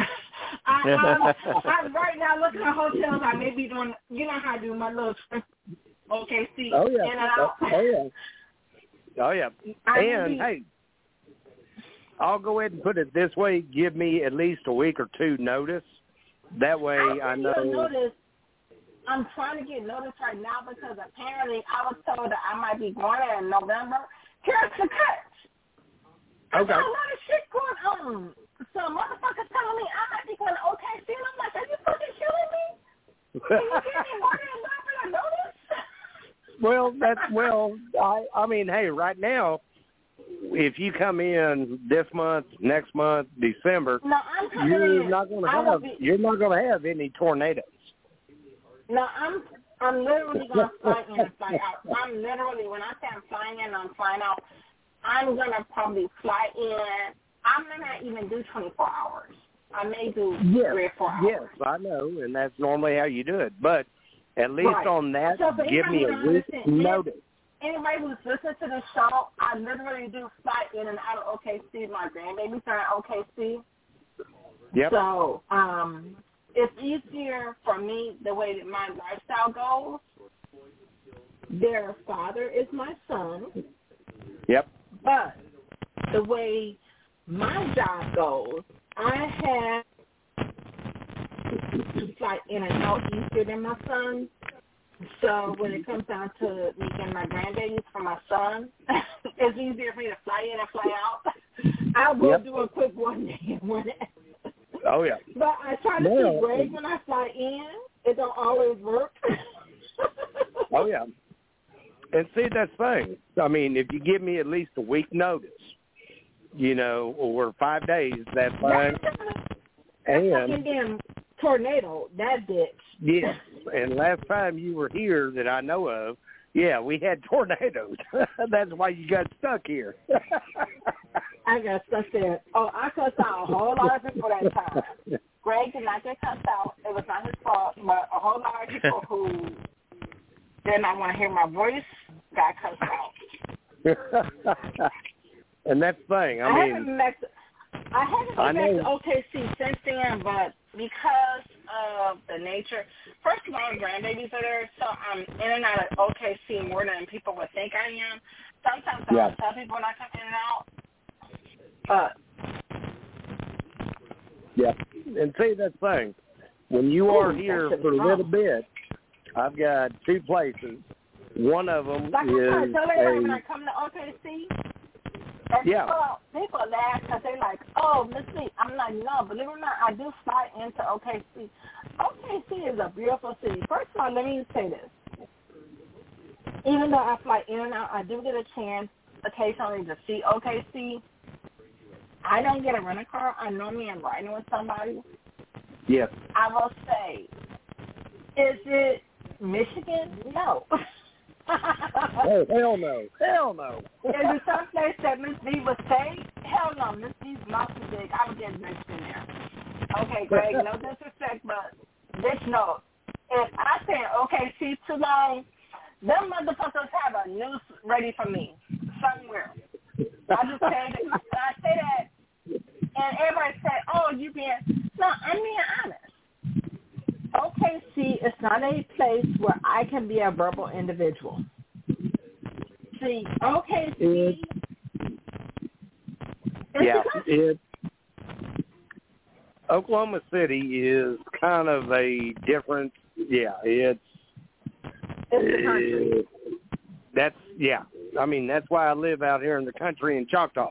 I'm right now looking at hotels. I may be doing, you know how I do my little trip, OKC, in and out. Oh, yeah. And, hey, I'll go ahead and put it this way. Give me at least a week or two notice. That way I know. Notice. I'm trying to get notice right now because apparently I was told that I might be going in November. Here's the catch. I got a lot of shit going on. So motherfuckers telling me I might be going to OKC, and I'm like, are you fucking killing me? Can you give me more than a notice? I mean, hey, right now, if you come in this month, next month, December, you're not going to have any tornadoes. No, I'm literally going to fly in and fly out. I'm literally, when I say I'm flying in and I'm flying out, I'm going to probably fly in. I may not even do 24 hours. I may do 3 or 4 hours. Yes, I know, and that's normally how you do it. But at least on that, give me a week's notice. Anybody who's listening to the show, I literally do fly in and out of OKC. My grandbabies are in OKC. Yep. So it's easier for me the way that my lifestyle goes. Their father is my son. Yep. But the way my job goes, I have to fly in and out easier than my son. So when it comes down to me getting my grandbabies for my son, it's easier for me to fly in and fly out. I will do a quick one day and one day. Oh, yeah. But I try to be brave when I fly in. It don't always work. Oh, yeah. And see, that's the thing. I mean, if you give me at least a week notice, or 5 days, that's fine. And tornado, that bitch. Yes, and last time you were here that I know of, we had tornadoes. That's why you got stuck here. I got stuck there. Oh, I cussed out a whole lot of people that time. Greg did not get cussed out. It was not his fault, but a whole lot of people who did not want to hear my voice got cussed out. And that's the thing. I haven't been back to OKC since then, but because of the nature, first of all, grandbabies are there, so I'm in and out of OKC more than people would think I am. Sometimes I don't tell people when I come in and out. And see, that's the thing. When you are here for a little bit, I've got 2 places. One of them is when I come to OKC, people laugh because they're like, oh, Miss Lee. I'm like, no, believe it or not, I do fly into OKC. OKC is a beautiful city. First of all, let me say this. Even though I fly in and out, I do get a chance occasionally to see OKC. I don't get a rental car. I normally am riding with somebody. Yes. I will say, is it Michigan? No. Oh, hell no. Hell no. Is it someplace that Miss B would say? Hell no. Miss B's not too big. I would get mixed in there. Okay, Greg, no disrespect, but bitch, no. If I say OKC too long, them motherfuckers have a noose ready for me somewhere. I just say that. I say that And everybody say, oh, you being, no, I'm being honest. OKC is not a place where I can be a verbal individual. See, OKC, Oklahoma City is kind of a different, it's the country. That's why I live out here in the country in Choctaw.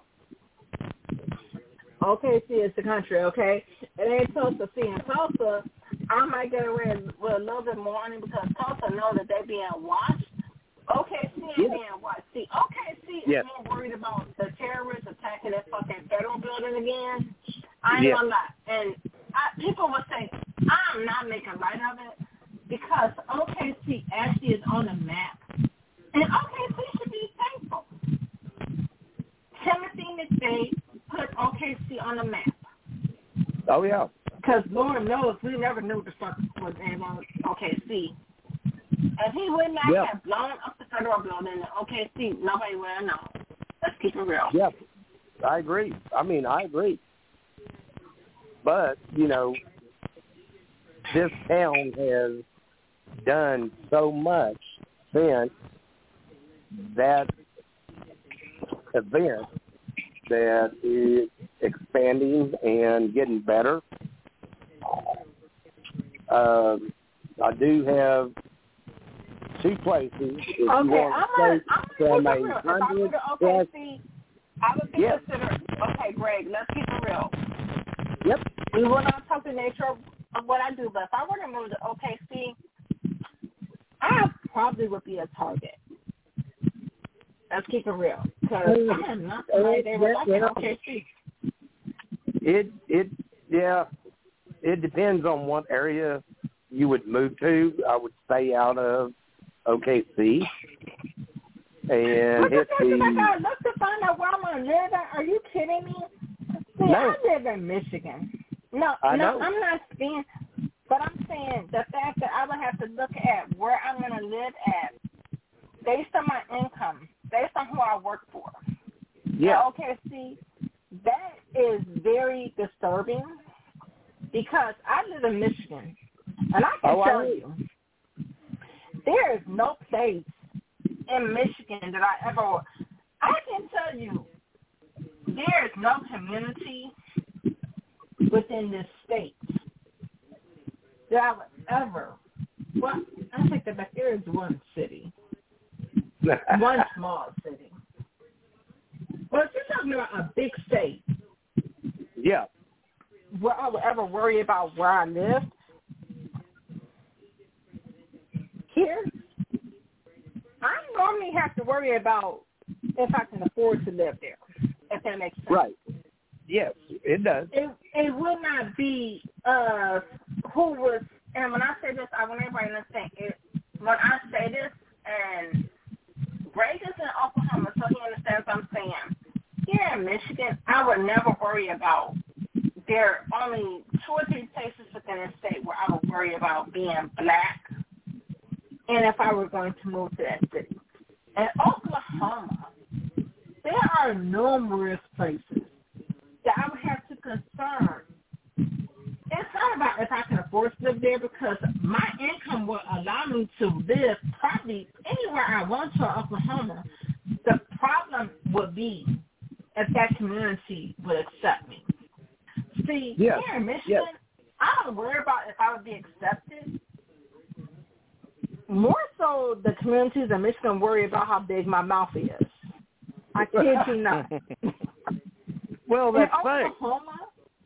OKC is the country, okay? It ain't Tulsa. See, in Tulsa, I might get away with a little bit more money because Tulsa know that they being watched. OKC ain't being watched. See, OKC is more worried about the terrorists attacking that fucking federal building again. I ain't gonna lie. And people will say, I'm not making light of it because OKC actually is on the map. And OKC should be thankful. Timothy McVeigh put OKC on the map. Oh, yeah. Because Lord knows we never knew the fuck was name on OKC. If he would not have blown up the federal building in OKC, nobody would have known. Let's keep it real. Yeah, I agree. I agree. But, this town has done so much since that event that is expanding and getting better. I do have two places. If you want to say from 100 plus. I would consider, Greg, let's keep it real. Yep. We will not talk the nature of what I do, but if I were to move to OKC, I probably would be a target. Let's keep it real. Because I am not somebody they would like in OKC. It depends on what area you would move to. I would stay out of OKC. And I gotta look to find out where I'm going to live at. Are you kidding me? See, I live in Michigan. No, I'm not saying, but I'm saying the fact that I would have to look at where I'm going to live at based on my income, based on who I work for. Yeah. Okay, see, that is very disturbing because I live in Michigan, and I can tell you, there is no place in Michigan that I can tell you, there is no community within this state that I would ever, well, I take that back, there is one city, one small city. But if you're talking about a big state, where I would ever worry about where I live, here, I normally have to worry about if I can afford to live there, if that makes sense. Right. Yes, it does. It would not be who was, and when I say this, I want everybody to think, when I say this, and Greg is in Oklahoma, so he understands what I'm saying. Here in Michigan, I would never worry about, there are only 2 or 3 places within the state where I would worry about being black, and if I were going to move to that city. In Oklahoma, there are numerous places that I would have to concern. It's not about if I can afford to live there because my income will allow me to live probably anywhere I want to in Oklahoma. The problem would be if that community would accept me. See, here in Michigan, I don't worry about if I would be accepted. More so, the communities in Michigan worry about how big my mouth is. I kid you not. Well, that's in Oklahoma,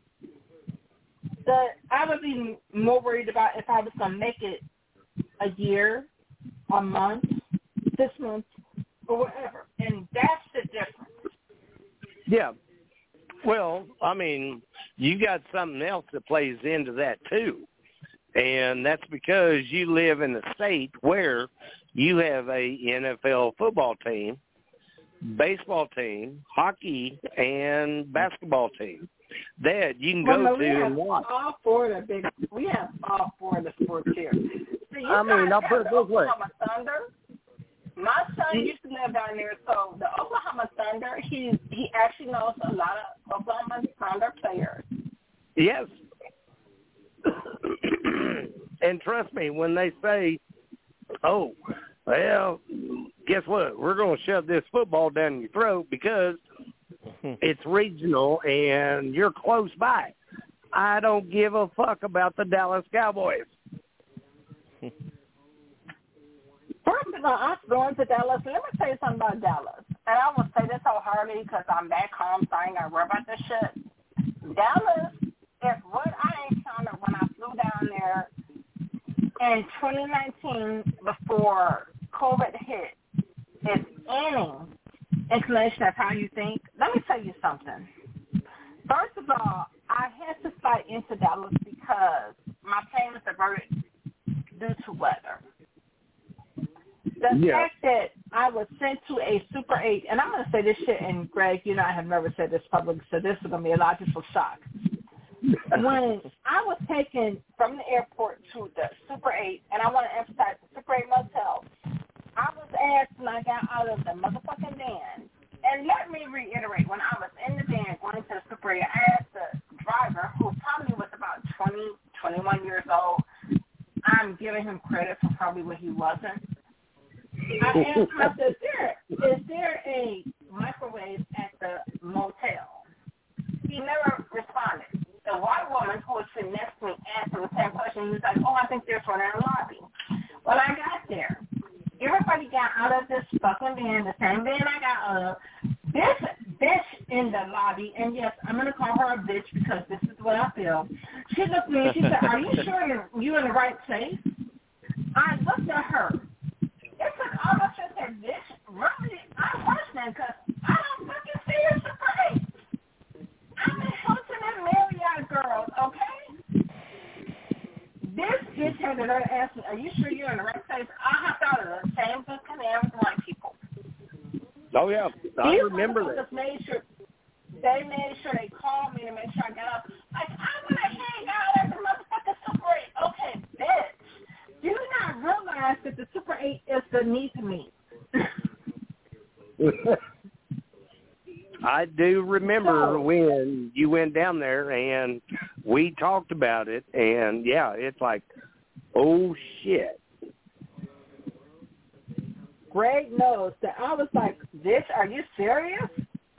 I would be more worried about if I was going to make it a year, a month, 6 months, or whatever. And that's the difference. Yeah. Well, I mean, you got something else that plays into that, too. And that's because you live in a state where you have a NFL football team, baseball team, hockey, and basketball team that you can go to and watch. We have all 4 of the sports here. So I'll put it this way. My son used to live down there, so the Oklahoma Thunder, he actually knows a lot of Oklahoma Thunder players. Yes. And trust me, when they say, oh, well, guess what? We're going to shove this football down your throat because it's regional and you're close by. I don't give a fuck about the Dallas Cowboys. First of all, I'm going to Dallas. Let me tell you something about Dallas. And I will say this wholeheartedly because I'm back home, so I ain't got to worry about this shit. Dallas is what I encountered when I flew down there in 2019 before COVID hit. It's any inclination of how you think. Let me tell you something. First of all, I had to fly into Dallas because my plane was diverted due to weather. The fact that I was sent to a Super 8, and I'm going to say this shit, and Greg, you know I have never said this publicly, so this is going to be a logical shock. When I was taken from the airport to the Super 8, and I want to emphasize the Super 8 motel, I was asked when I got out of the motherfucking van, and let me reiterate, when I was in the van going to the Super 8, I asked the driver, who probably was about 20, 21 years old, I'm giving him credit for probably what he wasn't. I asked him, I said, is there a microwave at the motel? He never responded. The white woman who was sitting next to me asked him the same question. He was like, oh, I think there's one in the lobby. When I got there, everybody got out of this fucking van, the same van I got out of. This bitch in the lobby, and yes, I'm going to call her a bitch because this is what I feel. She looked at me and she said, are you sure you're in the right place? I looked at her. It took all of us said, bitch, really, I'm questioning because I don't fucking see her surprise. I'm in Hilton and Marriott, girls, okay? This bitch had to ask me, are you sure you're in the right place? I hopped out of the same fucking air with white people. Oh, yeah. I remember that. Made sure they called me to make sure I got up. Like, I want to hang out at the motherfucking Super 8. Okay, bitch. Do you not realize that the Super 8 is beneath me? I do remember when you went down there and we talked about it, and, yeah, it's like, oh, shit. Greg knows that I was like, bitch, are you serious?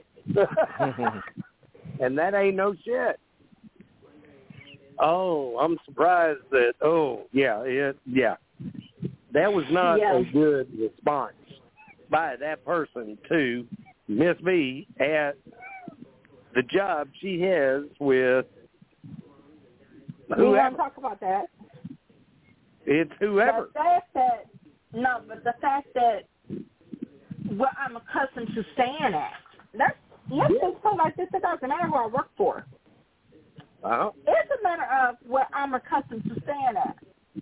And that ain't no shit. Oh, I'm surprised that, that was not a good response by that person to Miss B at the job she has with whoever. We want to talk about that. It's whoever. But the fact that what I'm accustomed to staying at, let's just put it like this, it doesn't matter who I work for. Uh-huh. It's a matter of what I'm accustomed to staying at.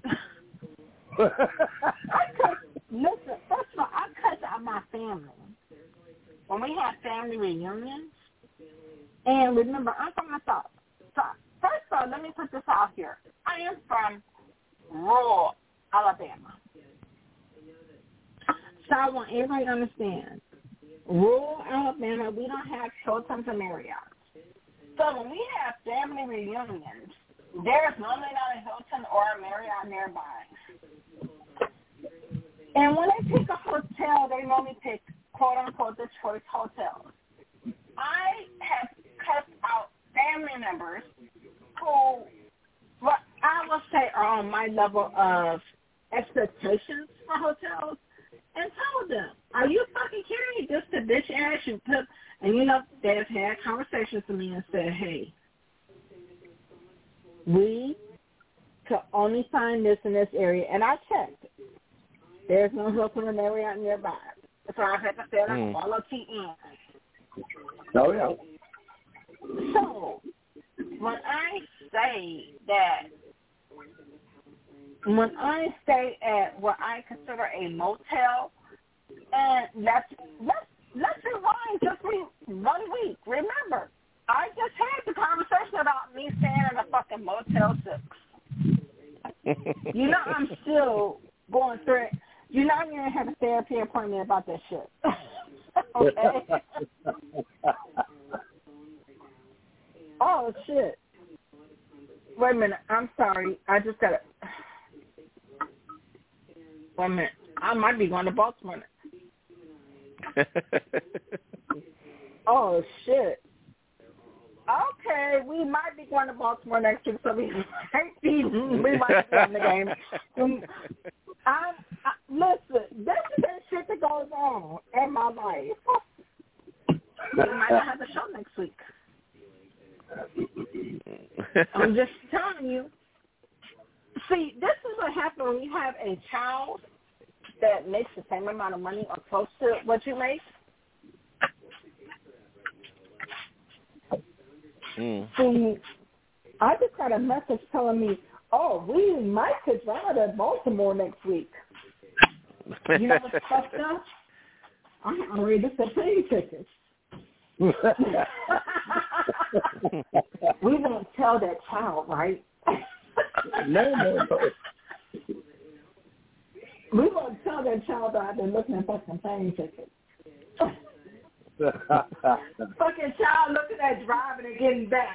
Listen, first of all, I cut out my family. When we have family reunions, and remember, I'm from the South. So, first of all, let me put this out here. I am from rural Alabama. So I want everybody to understand, rural Alabama, we don't have Hiltons and Marriotts. So when we have family reunions, there's normally not a Hilton or a Marriott nearby. And when they pick a hotel, they normally pick, quote-unquote, the choice hotels. I have cut out family members who, what I will say, are on my level of expectations for hotels, and told them, are you fucking kidding me? Just a bitch ass you put, and you know, they've had conversations with me and said, hey, we could only find this in this area, and I checked. There's no Hilton or Marriott nearby. So I had to say like quality in. Oh, yeah. So when I say that, when I stay at what I consider a motel, and let's rewind just 1 week. Remember, I just had the conversation about me staying in a fucking Motel 6. You know, I'm still going through it. You know I'm gonna have a therapy appointment about that shit. Okay. Oh shit. Wait a minute. I'm sorry. I just gotta. Wait a minute. I might be going to Baltimore. Oh shit. Okay, we might be going to Baltimore next week, so we might be in the game. Listen, this is that shit that goes on in my life. We might not have a show next week. I'm just telling you. See, this is what happens when you have a child that makes the same amount of money or close to what you make. See, I just got a message telling me, oh, we might could drive to Baltimore next week. You know what's fucked up? I'm ready to sell plane tickets. We won't tell that child, right? No. We won't tell that child that I've been looking at fucking plane tickets. Fucking child looking at driving and getting back.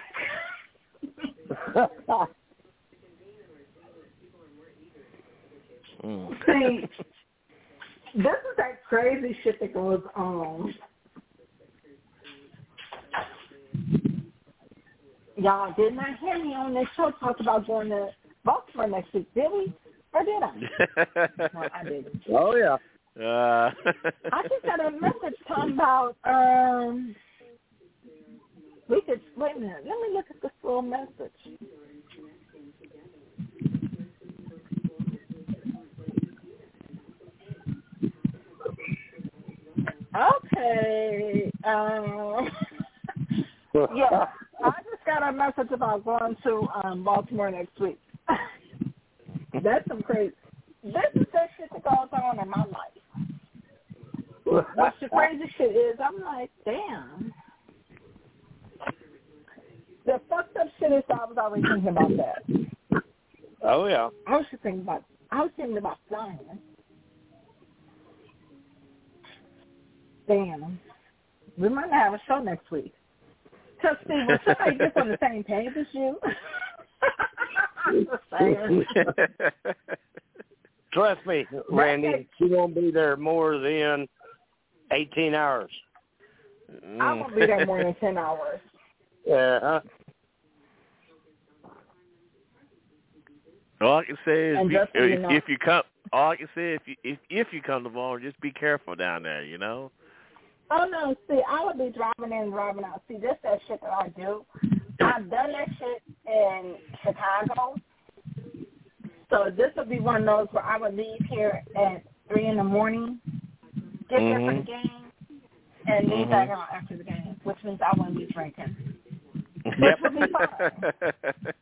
See, this is that crazy shit that goes on. Y'all did not hear me on this show talk about going to Baltimore next week, did we? Or did I? No, I didn't. Oh, yeah. I just got a message talking about, wait a minute, let me look at this little message. Okay, yeah, I just got a message about going to Baltimore next week. That's some crazy. This is that shit that goes on in my life. What the crazy shit is, I'm like, damn. The fucked up shit is I was always thinking about that. Oh, yeah. I was thinking about flying. Damn. We might not have a show next week. Because, see, when somebody gets on the same page as you, I'm just saying. Trust me, Randy, she won't be there more than 18 hours. I won't be there more than 10 hours. Yeah. All I can say is, if you come, all I can say if you come to Baltimore, just be careful down there. You know. Oh no! See, I would be driving in and driving out. See, this that shit that I do. I've done that shit in Chicago. So this would be one of those where I would leave here at 3 a.m, get there for the game, and leave back out after the game, which means I wouldn't be drinking. Which would be fine.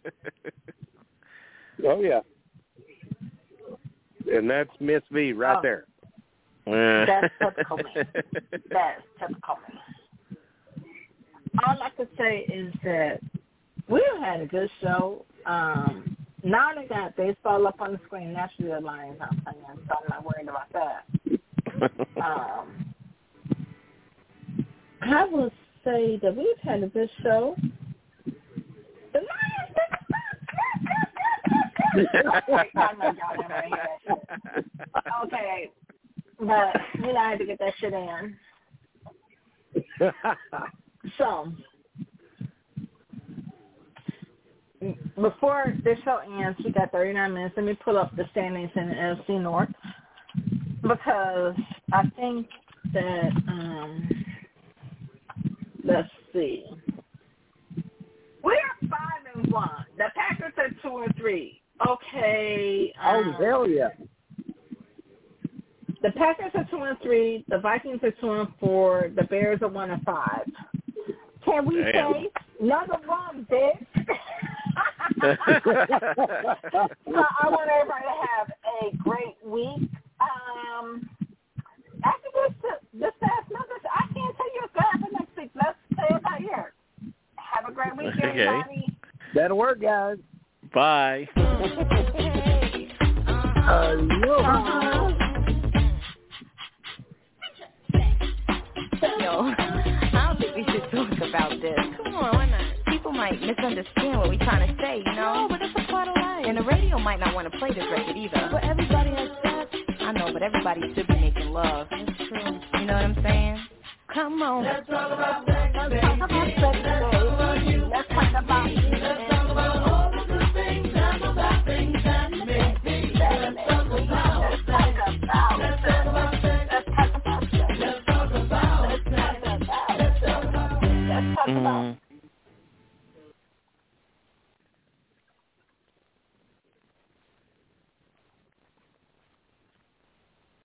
Oh, yeah. And that's Miss V right there. That's typical me. That's typical me. All I could say is that we had a good show. Now they got baseball up on the screen. Naturally, the Lions aren't playing, so I'm not worried about that. I will say that we've had a good show. The Lions I know y'all never hear that shit. Okay, but you know I had to get that shit in. So, before this show ends, we got 39 minutes. Let me pull up the standings in the NFC North because I think that, let's see. We're 5-1. The Packers are 2-3. Okay. Oh, hell yeah. The Packers are 2-3. The Vikings are 2-4. The Bears are 1-5. Can we say another one, bitch? I want everybody to have a great week. After this past message, I can't tell you what's going to happen next week. Let's say it right here. Have a great week, everybody. That'll work, guys. Bye. Aloha. know. I don't think we should talk about this. Come on, why not? People might misunderstand what we're trying to say, you know? No, but that's a part of life. And the radio might not want to play this record either. But everybody has sex. I know, but everybody should be making love. That's true. You know what I'm saying? Come on. Let's talk about sex, baby. Let's talk about sex, baby. Let's talk about you. Let's talk about all the good things and the bad things that make me. Let's talk about sex. Let's talk about sex. Let's talk about sex. Let's talk about sex. Let's talk about sex. Let's talk about sex. Let's talk about